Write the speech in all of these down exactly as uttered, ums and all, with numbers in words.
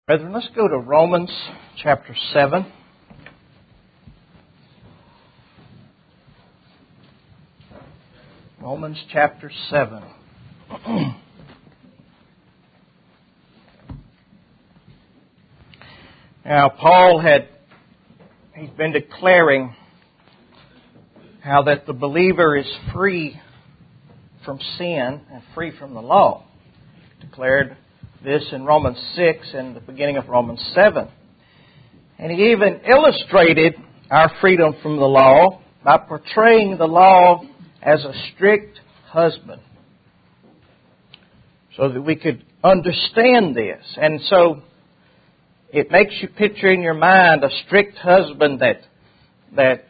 Brethren, let's go to Romans chapter seven. Romans chapter seven. Now, Paul had, he's been declaring how that the believer is free from sin and free from the law. He declared this in Romans six and the beginning of Romans seven. And he even illustrated our freedom from the law by portraying the law as a strict husband, so that we could understand this. And so it makes you picture in your mind a strict husband that that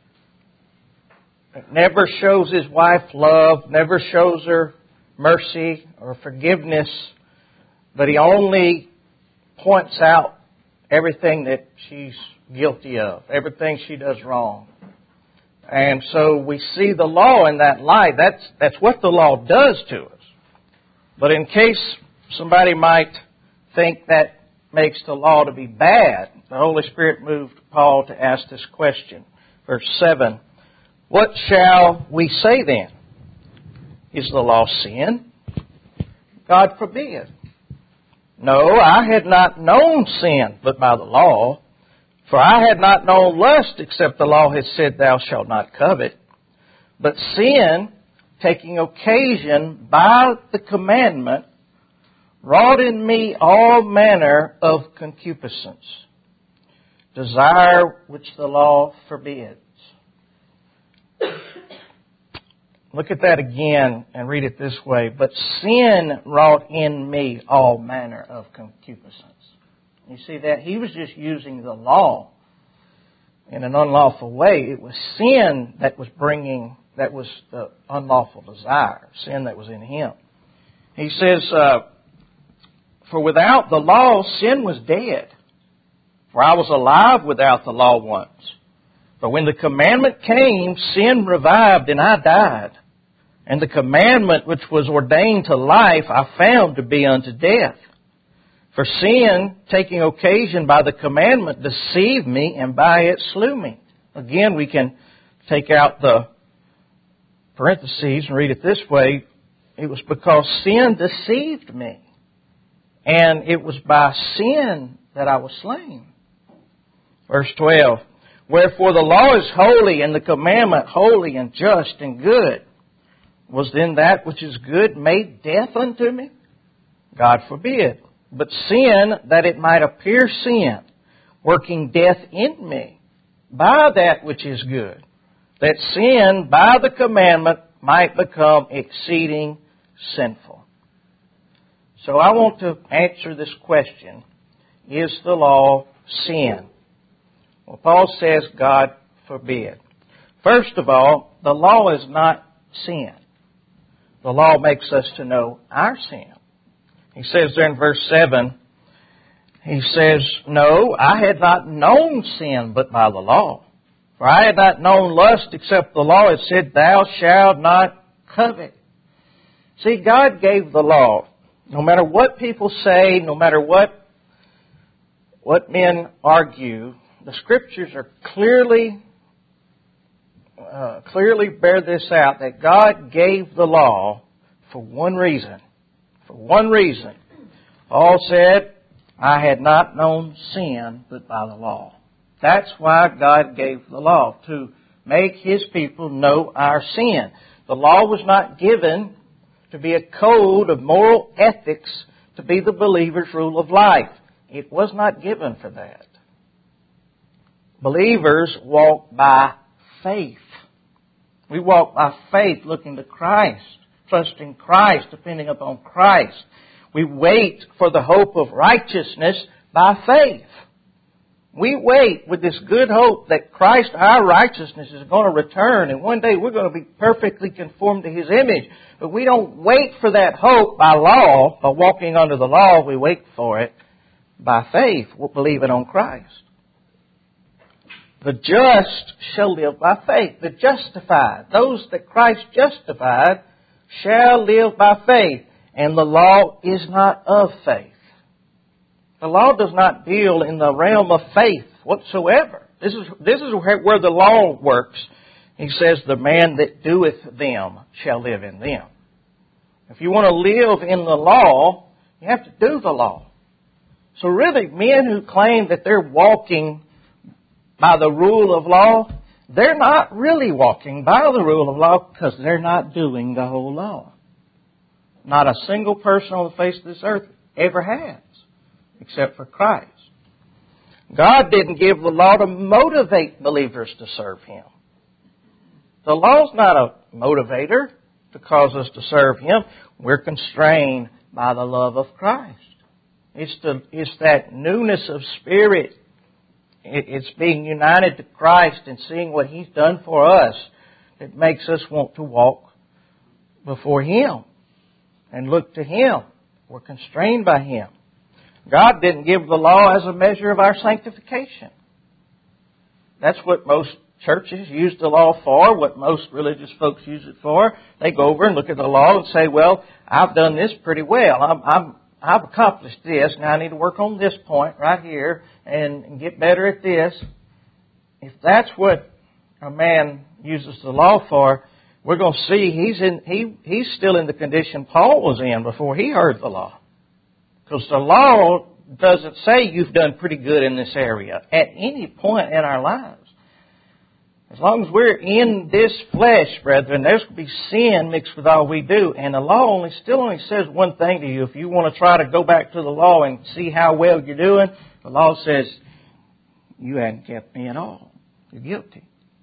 never shows his wife love, never shows her mercy or forgiveness, but he only points out everything that she's guilty of, everything she does wrong. And so we see the law in that light. That's, that's what the law does to us. But in case somebody might think that makes the law to be bad, the Holy Spirit moved Paul to ask this question. Verse seven, what shall we say then? Is the law sin? God forbid. No, I had not known sin but by the law. For I had not known lust except the law had said, thou shalt not covet. But sin, taking occasion by the commandment, wrought in me all manner of concupiscence, desire which the law forbids. Look at that again and read it this way. But sin wrought in me all manner of concupiscence. You see that? He was just using the law in an unlawful way. It was sin that was bringing, that was the unlawful desire, sin that was in him. He says, uh, for without the law, sin was dead. For I was alive without the law once. But when the commandment came, sin revived and I died. And the commandment which was ordained to life, I found to be unto death. For sin, taking occasion by the commandment, deceived me, and by it slew me. Again, we can take out the parentheses and read it this way. It was because sin deceived me, and it was by sin that I was slain. Verse twelve, wherefore the law is holy, and the commandment holy and just and good. Was then that which is good made death unto me? God forbid. But sin, that it might appear sin, working death in me, by that which is good, that sin, by the commandment, might become exceeding sinful. So I want to answer this question. Is the law sin? Well, Paul says, God forbid. First of all, the law is not sin. The law makes us to know our sin. He says there in verse seven, he says, no, I had not known sin but by the law. For I had not known lust except the law had said, thou shalt not covet. See, God gave the law. No matter what people say, no matter what, what men argue, the Scriptures are clearly, uh, clearly bear this out, that God gave the law for one reason. For one reason. Paul said, I had not known sin but by the law. That's why God gave the law, to make His people know our sin. The law was not given to be a code of moral ethics to be the believer's rule of life. It was not given for that. Believers walk by faith. We walk by faith looking to Christ, trusting Christ, depending upon Christ. We wait for the hope of righteousness by faith. We wait with this good hope that Christ, our righteousness, is going to return, and one day we're going to be perfectly conformed to His image. But we don't wait for that hope by law, by walking under the law. We wait for it by faith, believing on Christ. The just shall live by faith. The justified, those that Christ justified, shall live by faith. And the law is not of faith. The law does not deal in the realm of faith whatsoever. This is, this is where, where the law works. He says, the man that doeth them shall live in them. If you want to live in the law, you have to do the law. So really, men who claim that they're walking by the rule of law, they're not really walking by the rule of law because they're not doing the whole law. Not a single person on the face of this earth ever has, except for Christ. God didn't give the law to motivate believers to serve Him. The law's not a motivator to cause us to serve Him. We're constrained by the love of Christ. It's, the, it's that newness of spirit. It's being united to Christ and seeing what He's done for us that makes us want to walk before Him and look to Him. We're constrained by Him. God didn't give the law as a measure of our sanctification. That's what most churches use the law for, what most religious folks use it for. They go over and look at the law and say, well, I've done this pretty well. I'm, I'm I've accomplished this. Now I need to work on this point right here and get better at this. If that's what a man uses the law for, we're going to see he's in he he's still in the condition Paul was in before he heard the law. Because the law doesn't say you've done pretty good in this area at any point in our lives. As long as we're in this flesh, brethren, there's going to be sin mixed with all we do. And the law only still only says one thing to you. If you want to try to go back to the law and see how well you're doing, the law says, you hadn't kept me at all. You're guilty.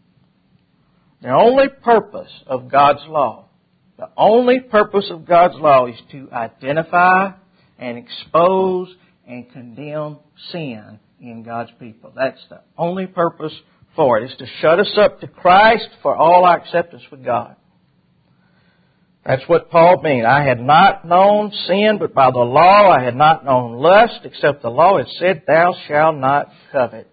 The only purpose of God's law, the only purpose of God's law is to identify and expose and condemn sin in God's people. That's the only purpose for it. It's to shut us up to Christ for all our acceptance with God. That's what Paul means. I had not known sin, but by the law I had not known lust, except the law had said, thou shalt not covet.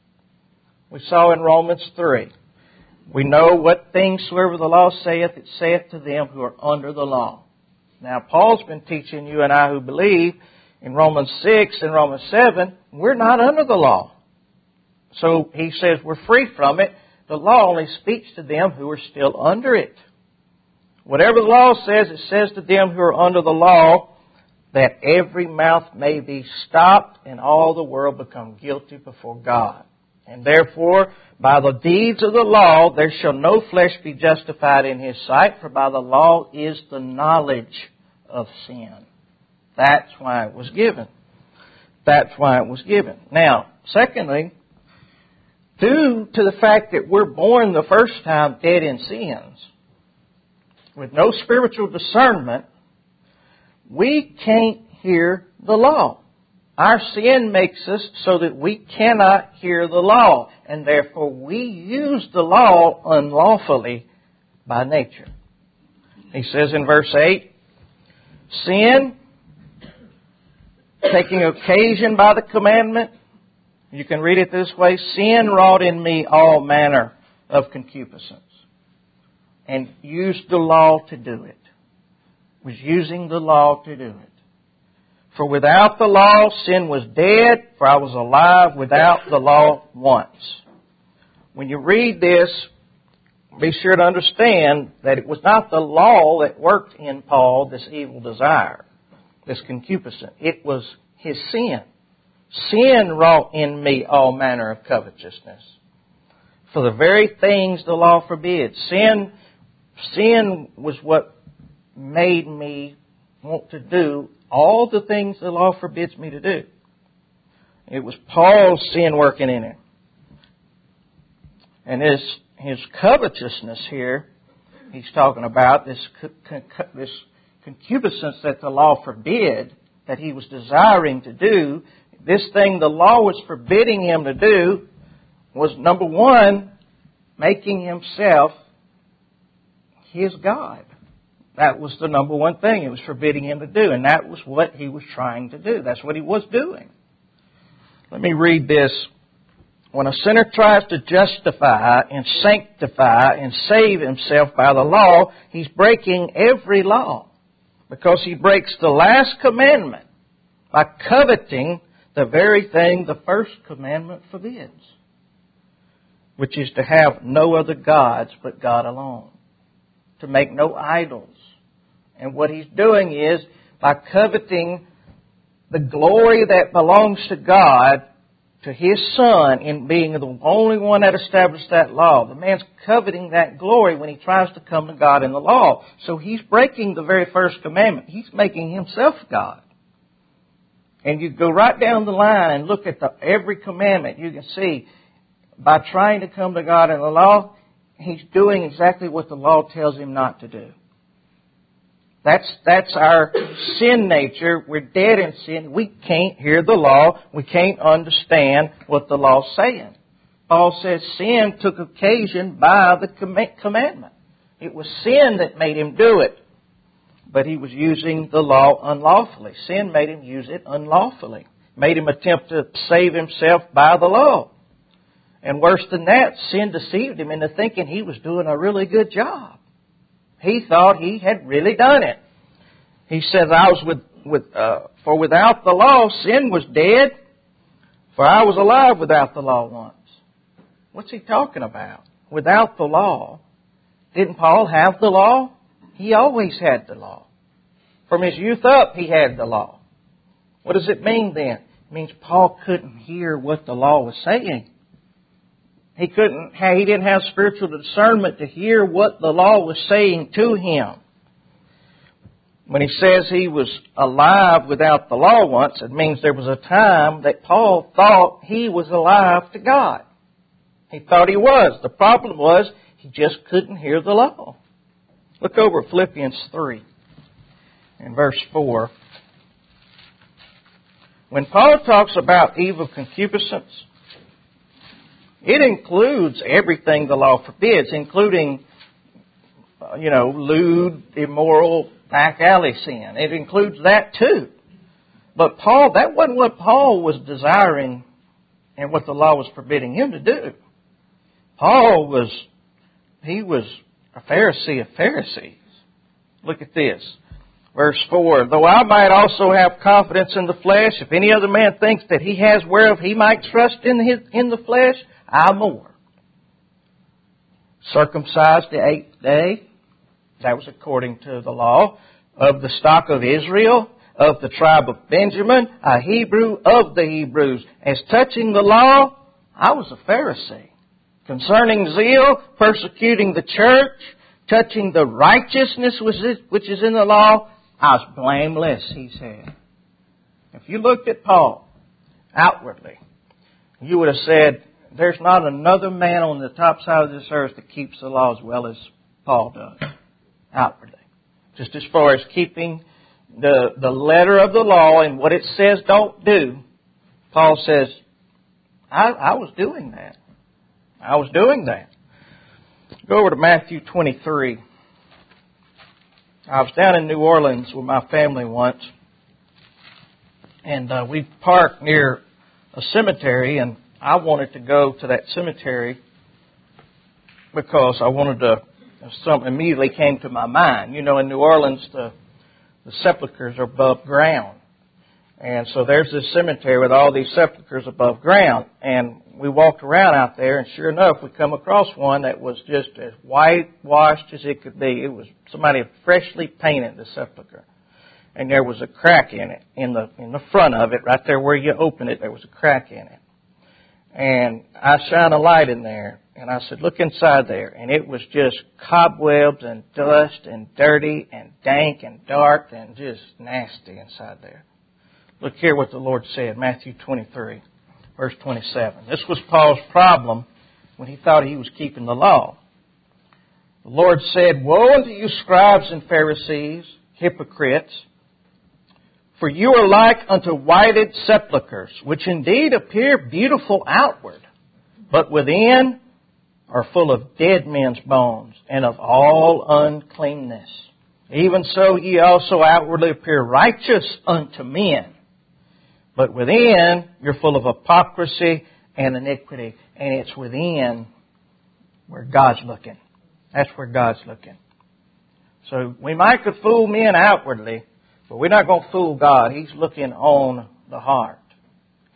We saw in Romans three. We know what things soever the law saith, it saith to them who are under the law. Now, Paul's been teaching you and I who believe in Romans six and Romans seven, we're not under the law. So he says we're free from it. The law only speaks to them who are still under it. Whatever the law says, it says to them who are under the law that every mouth may be stopped and all the world become guilty before God. And therefore, by the deeds of the law, there shall no flesh be justified in His sight, for by the law is the knowledge of sin. That's why it was given. That's why it was given. Now, secondly, due to the fact that we're born the first time dead in sins, with no spiritual discernment, we can't hear the law. Our sin makes us so that we cannot hear the law, and therefore we use the law unlawfully by nature. He says in verse eight, sin, taking occasion by the commandment, you can read it this way, sin wrought in me all manner of concupiscence, and used the law to do it. Was using the law to do it. For without the law, sin was dead, for I was alive without the law once. When you read this, be sure to understand that it was not the law that worked in Paul this evil desire, this concupiscence. It was his sin. Sin wrought in me all manner of covetousness. For the very things the law forbids. Sin, sin was what made me want to do all the things the law forbids me to do. It was Paul's sin working in him. And his, his covetousness here, he's talking about this, this concupiscence that the law forbid, that he was desiring to do. This thing the law was forbidding him to do was, number one, making himself his God. That was the number one thing it was forbidding him to do. And that was what he was trying to do. That's what he was doing. Let me read this. When a sinner tries to justify and sanctify and save himself by the law, he's breaking every law. Because he breaks the last commandment by coveting the very thing the first commandment forbids, which is to have no other gods but God alone, to make no idols. And what he's doing is, by coveting the glory that belongs to God, to His Son, in being the only one that established that law, the man's coveting that glory when he tries to come to God in the law. So he's breaking the very first commandment. He's making himself God. And you go right down the line and look at the, every commandment, you can see, by trying to come to God in the law, he's doing exactly what the law tells him not to do. That's, that's our sin nature. We're dead in sin. We can't hear the law. We can't understand what the law's saying. Paul says sin took occasion by the commandment. It was sin that made him do it. But he was using the law unlawfully. Sin made him use it unlawfully. Made him attempt to save himself by the law. And worse than that, sin deceived him into thinking he was doing a really good job. He thought he had really done it. He says, "I was with, with uh, for without the law, sin was dead, for I was alive without the law once." What's he talking about? Without the law. Didn't Paul have the law? He always had the law. From his youth up, he had the law. What does it mean then? It means Paul couldn't hear what the law was saying. He couldn't, he didn't have spiritual discernment to hear what the law was saying to him. When he says he was alive without the law once, it means there was a time that Paul thought he was alive to God. He thought he was. The problem was he just couldn't hear the law. Look over at Philippians three and verse four. When Paul talks about evil concupiscence, it includes everything the law forbids, including, uh, you know, lewd, immoral, back alley sin. It includes that too. But Paul, that wasn't what Paul was desiring and what the law was forbidding him to do. Paul was, he was a Pharisee of Pharisees. Look at this. Verse four, "Though I might also have confidence in the flesh, if any other man thinks that he has whereof he might trust in his, in the flesh, I more. Circumcised the eighth day," that was according to the law, "of the stock of Israel, of the tribe of Benjamin, a Hebrew of the Hebrews. As touching the law, I was a Pharisee. Concerning zeal, persecuting the church, touching the righteousness which is in the law, I was blameless," he said. If you looked at Paul outwardly, you would have said, there's not another man on the top side of this earth that keeps the law as well as Paul does, outwardly. Just as far as keeping the, the letter of the law and what it says don't do, Paul says, I, I was doing that. I was doing that. Go over to Matthew twenty-three. I was down in New Orleans with my family once, and uh, we parked near a cemetery, and I wanted to go to that cemetery because I wanted to, something immediately came to my mind. You know, in New Orleans, the, the sepulchres are above ground. And so there's this cemetery with all these sepulchres above ground. And we walked around out there, and sure enough, we come across one that was just as whitewashed as it could be. It was somebody had freshly painted the sepulcher. And there was a crack in it, in the in the front of it, right there where you open it, there was a crack in it. And I shine a light in there, and I said, look inside there. And it was just cobwebs and dust and dirty and dank and dark and just nasty inside there. Look here what the Lord said, Matthew twenty-three, verse twenty-seven. This was Paul's problem when he thought he was keeping the law. The Lord said, "Woe unto you, scribes and Pharisees, hypocrites! For you are like unto whited sepulchres, which indeed appear beautiful outward, but within are full of dead men's bones, and of all uncleanness. Even so ye also outwardly appear righteous unto men, but within you're full of hypocrisy and iniquity." And it's within where God's looking. That's where God's looking. So we might could fool men outwardly, but we're not going to fool God. He's looking on the heart.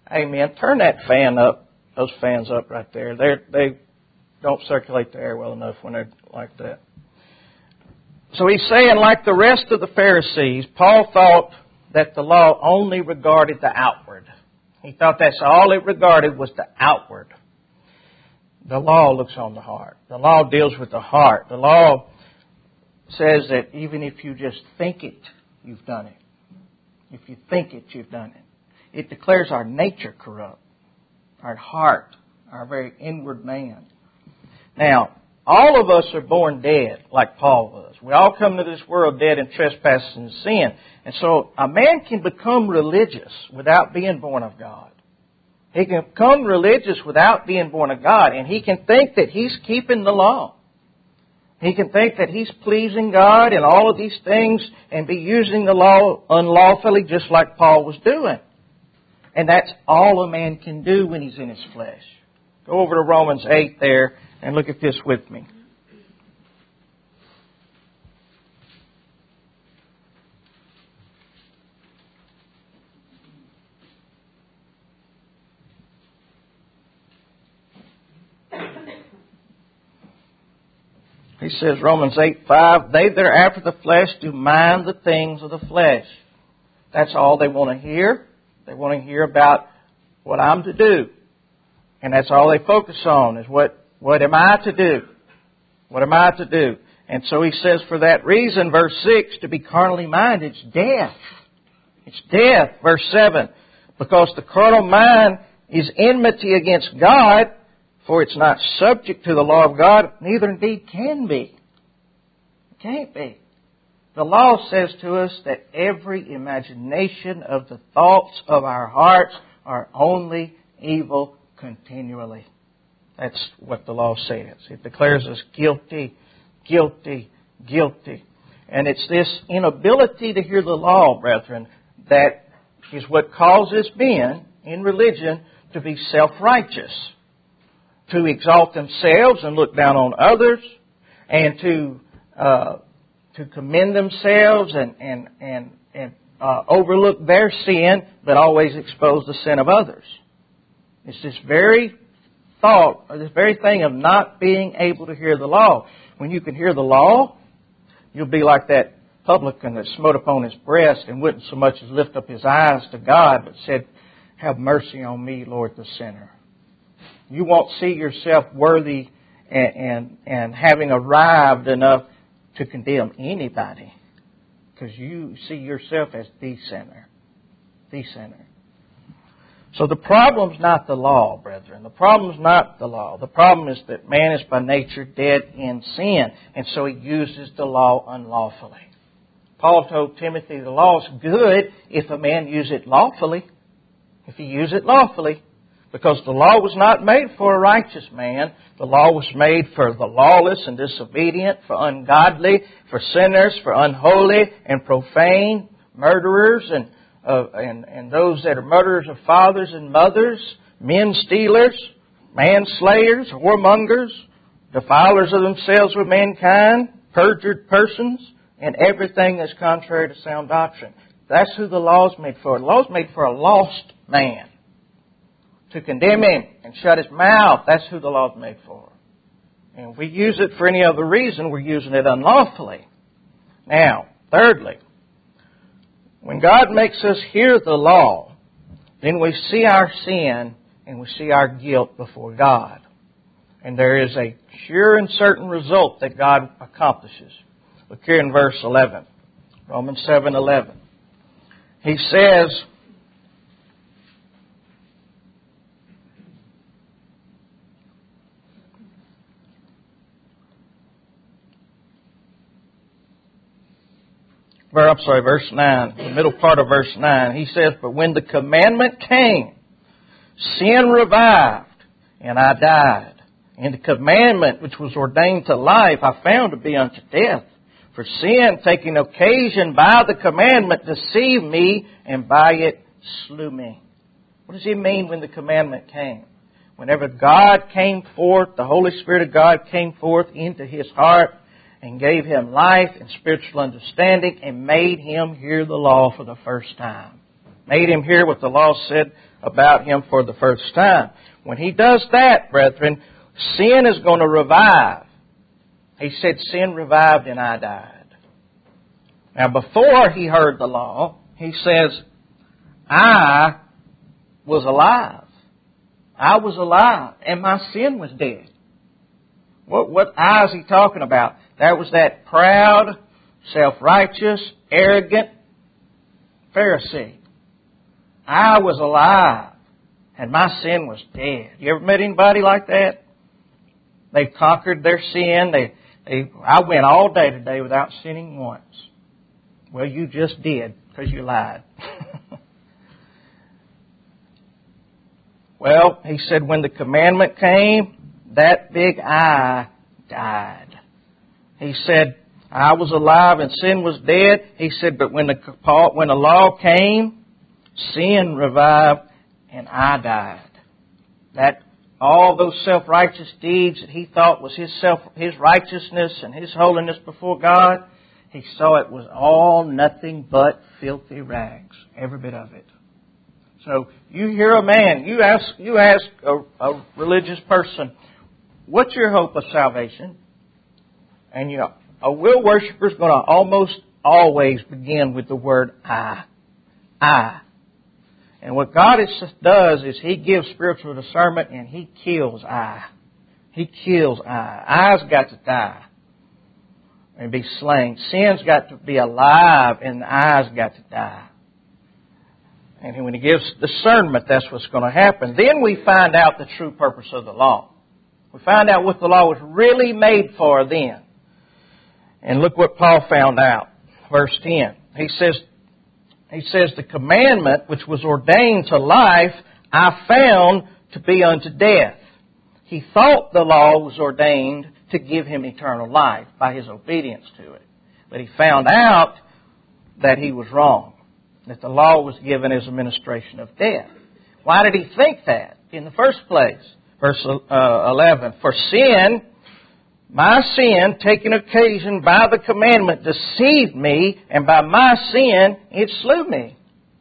Amen. Turn that fan up, those fans up right there. They they don't circulate the air well enough when they're like that. So he's saying, like the rest of the Pharisees, Paul thought that the law only regarded the outward. He thought that's all it regarded was the outward. The law looks on the heart. The law deals with the heart. The law says that even if you just think it, you've done it. If you think it, you've done it. It declares our nature corrupt, our heart, our very inward man. Now, all of us are born dead, like Paul was. We all come to this world dead in trespasses and sin. And so a man can become religious without being born of God. He can become religious without being born of God, and he can think that he's keeping the law. He can think that he's pleasing God and all of these things and be using the law unlawfully just like Paul was doing. And that's all a man can do when he's in his flesh. Go over to Romans eight there and look at this with me. He says, Romans eight five, they that are after the flesh do mind the things of the flesh. That's all they want to hear. They want to hear about what I'm to do. And that's all they focus on is what, what am I to do? What am I to do? And so he says for that reason, verse six, to be carnally minded, it's death. It's death. Verse seven, because the carnal mind is enmity against God, for it's not subject to the law of God, neither indeed can be. It can't be. The law says to us that every imagination of the thoughts of our hearts are only evil continually. That's what the law says. It declares us guilty, guilty, guilty. And it's this inability to hear the law, brethren, that is what causes men in religion to be self-righteous, to exalt themselves and look down on others, and to uh, to commend themselves and and and, and uh, overlook their sin, but always expose the sin of others. It's this very thought, or this very thing of not being able to hear the law. When you can hear the law, you'll be like that publican that smote upon his breast and wouldn't so much as lift up his eyes to God, but said, "Have mercy on me, Lord, the sinner." You won't see yourself worthy and, and, and having arrived enough to condemn anybody, because you see yourself as the sinner. The sinner. So the problem's not the law, brethren. The problem's not the law. The problem is that man is by nature dead in sin, and so he uses the law unlawfully. Paul told Timothy the law is good if a man use it lawfully. If he use it lawfully. Because the law was not made for a righteous man. The law was made for the lawless and disobedient, for ungodly, for sinners, for unholy and profane, murderers and uh, and, and those that are murderers of fathers and mothers, men stealers, manslayers, whoremongers, defilers of themselves with mankind, perjured persons, and everything that's contrary to sound doctrine. That's who the law is made for. The law is made for a lost man. To condemn him and shut his mouth. That's who the law is made for. And if we use it for any other reason, we're using it unlawfully. Now, thirdly, when God makes us hear the law, then we see our sin and we see our guilt before God. And there is a sure and certain result that God accomplishes. Look here in verse eleven. Romans seven eleven. He says, I'm sorry, verse nine, the middle part of verse nine, he says, but when the commandment came, sin revived, and I died. And the commandment which was ordained to life I found to be unto death. For sin, taking occasion by the commandment, deceived me, and by it slew me. What does he mean when the commandment came? Whenever God came forth, the Holy Spirit of God came forth into his heart, and gave him life and spiritual understanding and made him hear the law for the first time. Made him hear what the law said about Him for the first time. When He does that, brethren, sin is going to revive. He said, sin revived and I died. Now, before He heard the law, He says, I was alive. I was alive, and my sin was dead. What, what I is He talking about? That was that proud, self-righteous, arrogant Pharisee. I was alive, and my sin was dead. You ever met anybody like that? They conquered their sin. They, they, I went all day today without sinning once. Well, you just did, because you lied. Well, He said when the commandment came, that big I died. He said, I was alive and sin was dead. He said, but when the, when the law came, sin revived and I died. That all those self-righteous deeds that he thought was his self, his righteousness and his holiness before God, he saw it was all nothing but filthy rags. Every bit of it. So you hear a man, you ask, you ask a, a religious person, what's your hope of salvation? And you know, a will worshiper is going to almost always begin with the word I. I. And what God is, does is He gives spiritual discernment and He kills I. He kills I. I's got to die and be slain. Sin's got to be alive and the I's got to die. And when He gives discernment, that's what's going to happen. Then we find out the true purpose of the law. We find out what the law was really made for then. And look what Paul found out. Verse ten. He says, he says, the commandment which was ordained to life, I found to be unto death. He thought the law was ordained to give him eternal life by his obedience to it. But he found out that he was wrong. That the law was given as a ministration of death. Why did he think that in the first place? Verse eleven. For sin, my sin, taking occasion by the commandment, deceived me, and by my sin it slew me.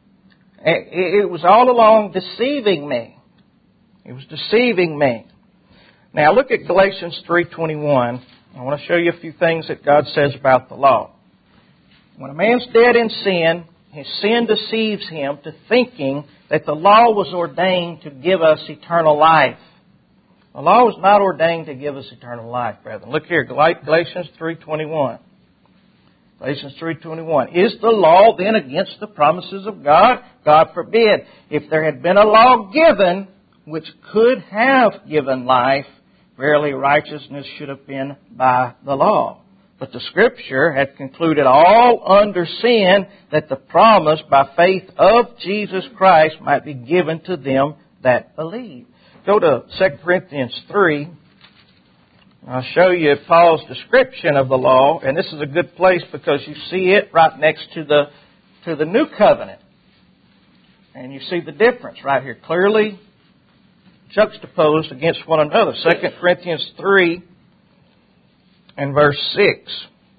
It was all along deceiving me. It was deceiving me. Now look at Galatians three twenty-one. I want to show you a few things that God says about the law. When a man's dead in sin, his sin deceives him to thinking that the law was ordained to give us eternal life. The law was not ordained to give us eternal life, brethren. Look here, Galatians three twenty-one. Galatians three twenty-one. Is the law then against the promises of God? God forbid. If there had been a law given which could have given life, verily righteousness should have been by the law. But the Scripture had concluded all under sin, that the promise by faith of Jesus Christ might be given to them that believe. Go to Second Corinthians three. I'll show you Paul's description of the law, and this is a good place because you see it right next to the to the New Covenant. And you see the difference right here, clearly juxtaposed against one another. Second Corinthians three and verse six.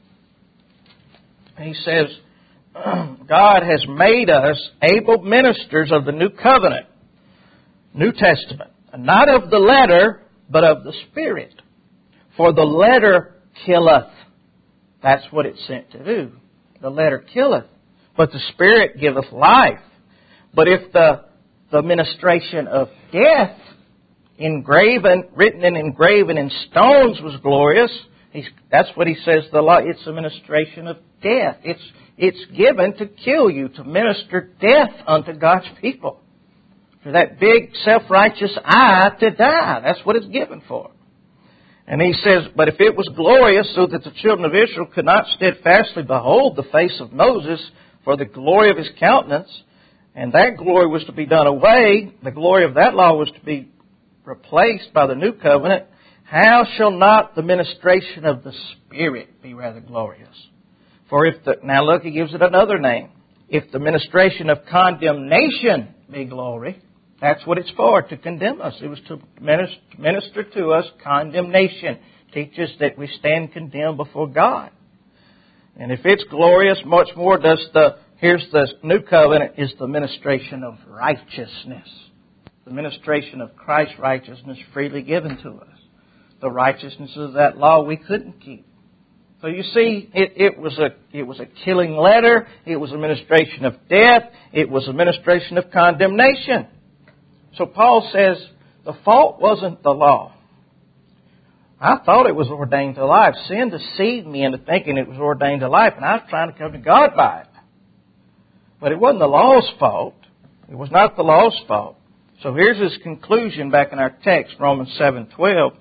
He says, God has made us able ministers of the New Covenant, New Testament, not of the letter, but of the Spirit. For the letter killeth. That's what it's sent to do. The letter killeth, but the Spirit giveth life. But if the, the ministration of death, engraven, written and engraven in stones, was glorious, he's, that's what he says the law. It's a ministration of death. It's it's given to kill you, to minister death unto God's people. For that big self-righteous I to die. That's what it's given for. And he says, but if it was glorious, so that the children of Israel could not steadfastly behold the face of Moses for the glory of his countenance, and that glory was to be done away, the glory of that law was to be replaced by the new covenant, how shall not the ministration of the Spirit be rather glorious? For if the, now look, he gives it another name. If the ministration of condemnation be glory, that's what it's for, to condemn us. It was to minister to us condemnation. Teach us that we stand condemned before God. And if it's glorious, much more does the, here's the new covenant, is the ministration of righteousness. the ministration of Christ's righteousness freely given to us. The righteousness of that law we couldn't keep. So you see, it, it was a it was a killing letter. It was a ministration of death. It was a ministration of condemnation. So Paul says the fault wasn't the law. I thought it was ordained to life. Sin deceived me into thinking it was ordained to life, and I was trying to come to God by it. But it wasn't the law's fault. It was not the law's fault. So here's his conclusion back in our text, Romans seven twelve.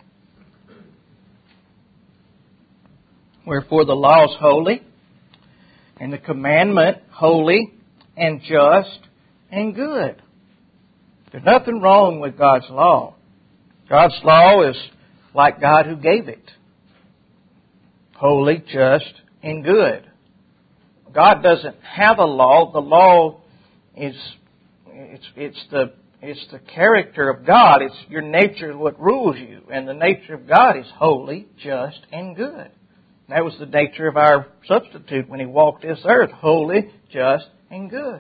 Wherefore the law is holy, and the commandment holy and just and good. There's nothing wrong with God's law. God's law is like God who gave it. Holy, just, and good. God doesn't have a law. The law is it's it's the it's the character of God. It's your nature what rules you. And the nature of God is holy, just, and good. That was the nature of our substitute when He walked this earth. Holy, just, and good.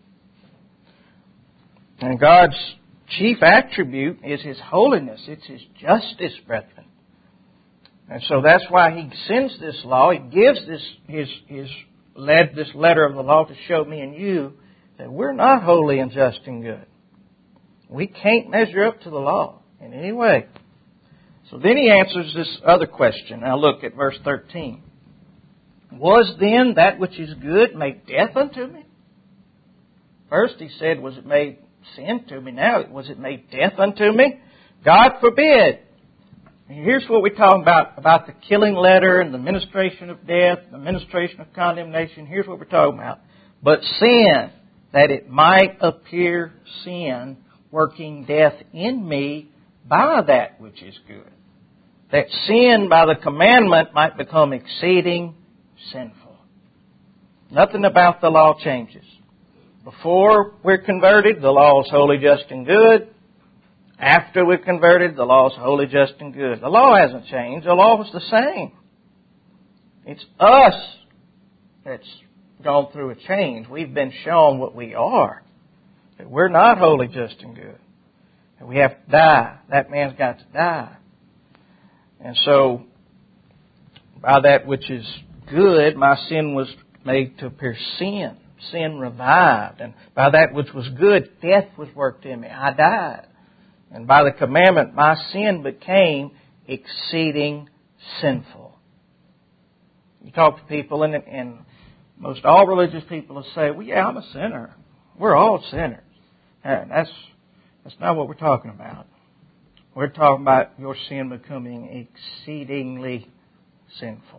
And God's chief attribute is His holiness. It's His justice, brethren. And so that's why He sends this law. He gives this His His led this letter of the law to show me and you that we're not holy and just and good. We can't measure up to the law in any way. So then he answers this other question. Now look at verse thirteen. Was then that which is good made death unto me? First he said, was it made sin to me? Now, was it made death unto me? God forbid. And here's what we're talking about, about the killing letter and the ministration of death, the ministration of condemnation. Here's what we're talking about. But sin, that it might appear sin, working death in me by that which is good. That sin by the commandment might become exceeding sinful. Nothing about the law changes. Before we're converted, the law is holy, just, and good. After we're converted, the law is holy, just, and good. The law hasn't changed. The law is the same. It's us that's gone through a change. We've been shown what we are. That we're not holy, just, and good. And we have to die. That man's got to die. And so, by that which is good, my sin was made to appear sin. Sin revived. And by that which was good, death was worked in me. I died. And by the commandment, my sin became exceeding sinful. You talk to people, and, and most all religious people will say, well, yeah, I'm a sinner. We're all sinners. And that's, that's not what we're talking about. We're talking about your sin becoming exceedingly sinful.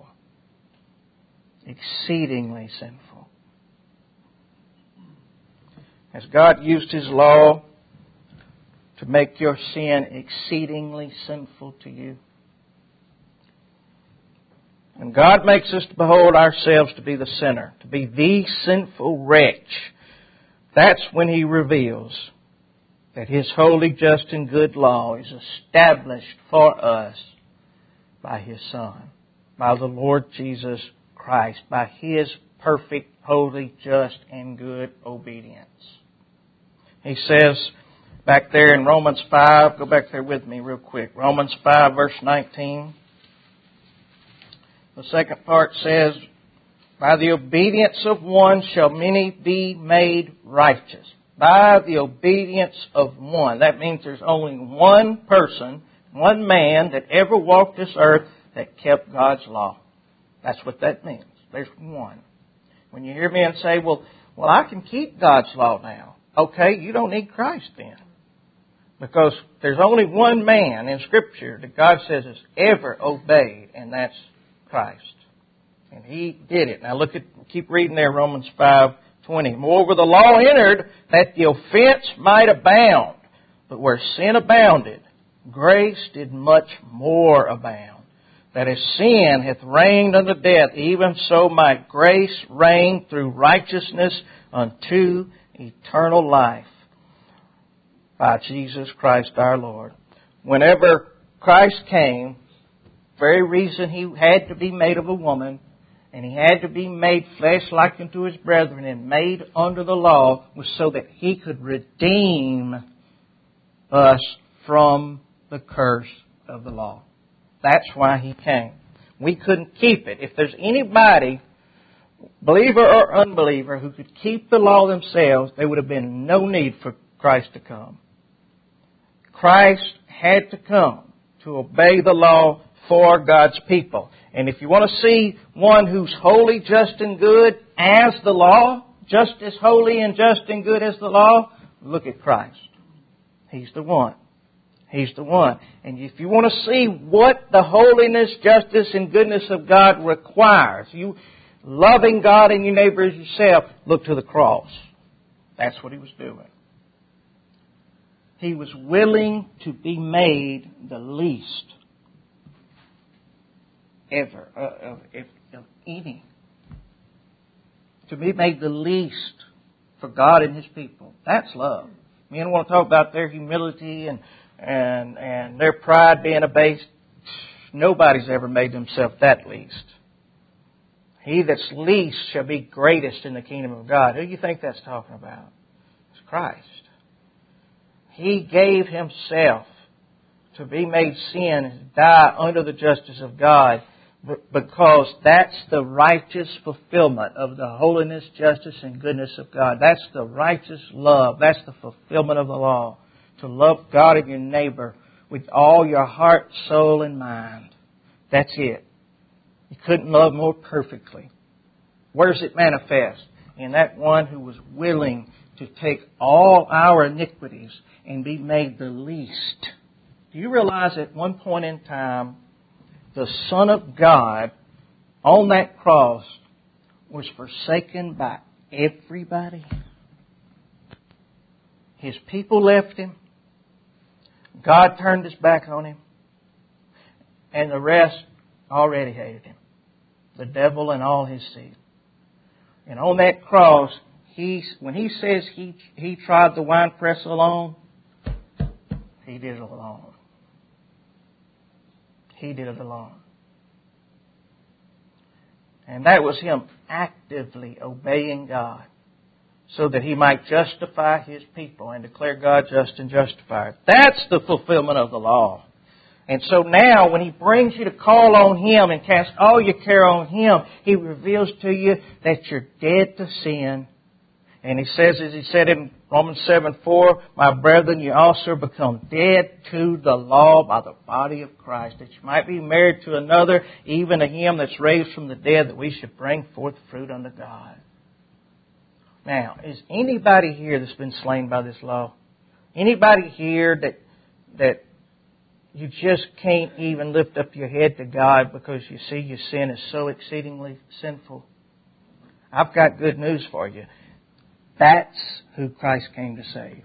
Exceedingly sinful. As God used His law to make your sin exceedingly sinful to you. And God makes us to behold ourselves to be the sinner, to be the sinful wretch. That's when He reveals that His holy, just, and good law is established for us by His Son, by the Lord Jesus Christ, by His perfect, holy, just, and good obedience. He says back there in Romans five, go back there with me real quick. Romans five, verse nineteen. The second part says, by the obedience of one shall many be made righteous. By the obedience of one. That means there's only one person, one man that ever walked this earth that kept God's law. That's what that means. There's one. When you hear men say, well, well, I can keep God's law now. Okay, you don't need Christ then. Because there's only one man in Scripture that God says has ever obeyed, and that's Christ. And He did it. Now look at, keep reading there, Romans five twenty. Moreover, the law entered that the offense might abound. But where sin abounded, grace did much more abound. That as sin hath reigned unto death, even so might grace reign through righteousness unto eternal life by Jesus Christ our Lord. Whenever Christ came, very reason He had to be made of a woman, and He had to be made flesh-like unto His brethren and made under the law, was so that He could redeem us from the curse of the law. That's why He came. We couldn't keep it. If there's anybody, believer or unbeliever, who could keep the law themselves, there would have been no need for Christ to come. Christ had to come to obey the law for God's people. And if you want to see one who's holy, just, and good as the law, just as holy and just and good as the law, look at Christ. He's the one. He's the one. And if you want to see what the holiness, justice, and goodness of God requires, you loving God and your neighbor as yourself, look to the cross. That's what He was doing. He was willing to be made the least ever uh, of, of any. To be made the least for God and His people. That's love. Men want to talk about their humility and and and their pride being abased. Nobody's ever made themselves that least. He that's least shall be greatest in the kingdom of God. Who do you think that's talking about? It's Christ. He gave Himself to be made sin and die under the justice of God, because that's the righteous fulfillment of the holiness, justice, and goodness of God. That's the righteous love. That's the fulfillment of the law. To love God and your neighbor with all your heart, soul, and mind. That's it. You couldn't love more perfectly. Where does it manifest? In that one who was willing to take all our iniquities and be made the least. Do you realize at one point in time, the Son of God on that cross was forsaken by everybody? His people left Him. God turned His back on Him. And the rest already hated Him. The devil and all his seed. And on that cross, he, when He says he, he tried the winepress alone, He did it alone. He did it alone. And that was Him actively obeying God so that He might justify His people and declare God just and justified. That's the fulfillment of the law. And so now when He brings you to call on Him and cast all your care on Him, He reveals to you that you're dead to sin. And He says, as He said in Romans seven four, my brethren, you also become dead to the law by the body of Christ, that you might be married to another, even to Him that's raised from the dead, that we should bring forth fruit unto God. Now, is anybody here that's been slain by this law? Anybody here that that you just can't even lift up your head to God because you see your sin is so exceedingly sinful? I've got good news for you. That's who Christ came to save.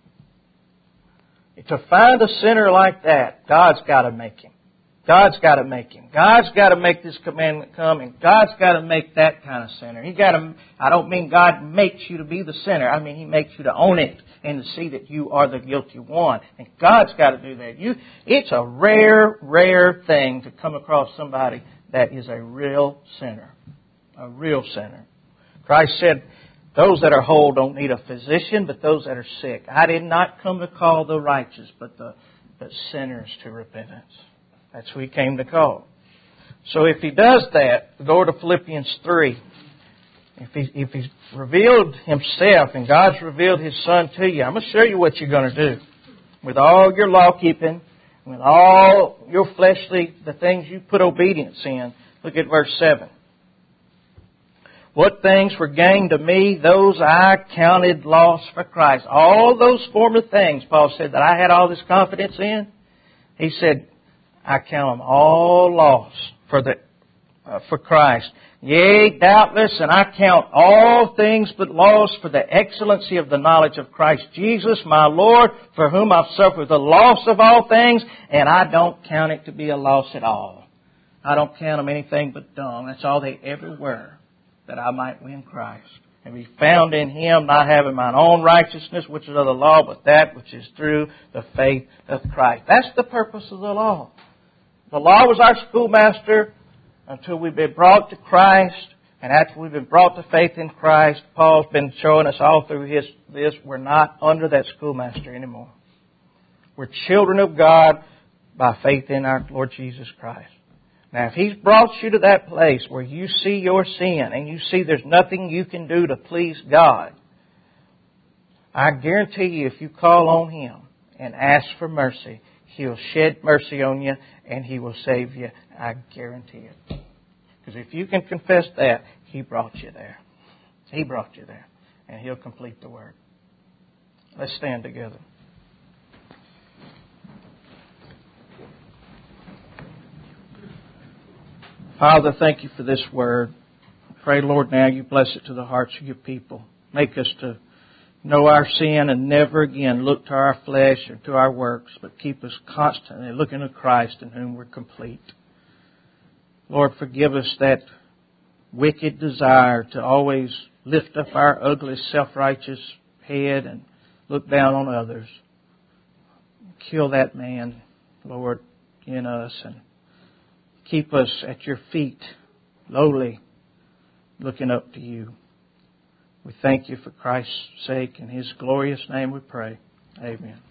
To find a sinner like that, God's got to make him. God's got to make him. God's got to make this commandment come, and God's got to make that kind of sinner. He got to. I don't mean God makes you to be the sinner. I mean He makes you to own it and to see that you are the guilty one. And God's got to do that. You, it's a rare, rare thing to come across somebody that is a real sinner, a real sinner. Christ said, those that are whole don't need a physician, but those that are sick. I did not come to call the righteous, but the but sinners to repentance. That's who He came to call. So if He does that, go to Philippians three. If, he, if He's revealed Himself and God's revealed His Son to you, I'm going to show you what you're going to do. With all your law keeping, with all your fleshly, the things you put obedience in. Look at verse seven. What things were gained to me, those I counted loss for Christ. All those former things, Paul said, that I had all this confidence in, he said, I count them all loss for the uh, for Christ. Yea, doubtless, and I count all things but loss for the excellency of the knowledge of Christ Jesus, my Lord, for whom I've suffered the loss of all things, and I don't count it to be a loss at all. I don't count them anything but dung. That's all they ever were, that I might win Christ and be found in Him, not having mine own righteousness, which is of the law, but that which is through the faith of Christ. That's the purpose of the law. The law was our schoolmaster until we've been brought to Christ, and after we've been brought to faith in Christ, Paul's been showing us all through his this, we're not under that schoolmaster anymore. We're children of God by faith in our Lord Jesus Christ. Now, if He's brought you to that place where you see your sin and you see there's nothing you can do to please God, I guarantee you if you call on Him and ask for mercy, He'll shed mercy on you and He will save you. I guarantee it. Because if you can confess that, He brought you there. He brought you there. And He'll complete the work. Let's stand together. Father, thank You for this word. Pray, Lord, now You bless it to the hearts of Your people. Make us to know our sin and never again look to our flesh or to our works, but keep us constantly looking to Christ in whom we're complete. Lord, forgive us that wicked desire to always lift up our ugly, self-righteous head and look down on others. Kill that man, Lord, in us, and keep us at Your feet, lowly, looking up to You. We thank You for Christ's sake. In His glorious name we pray. Amen.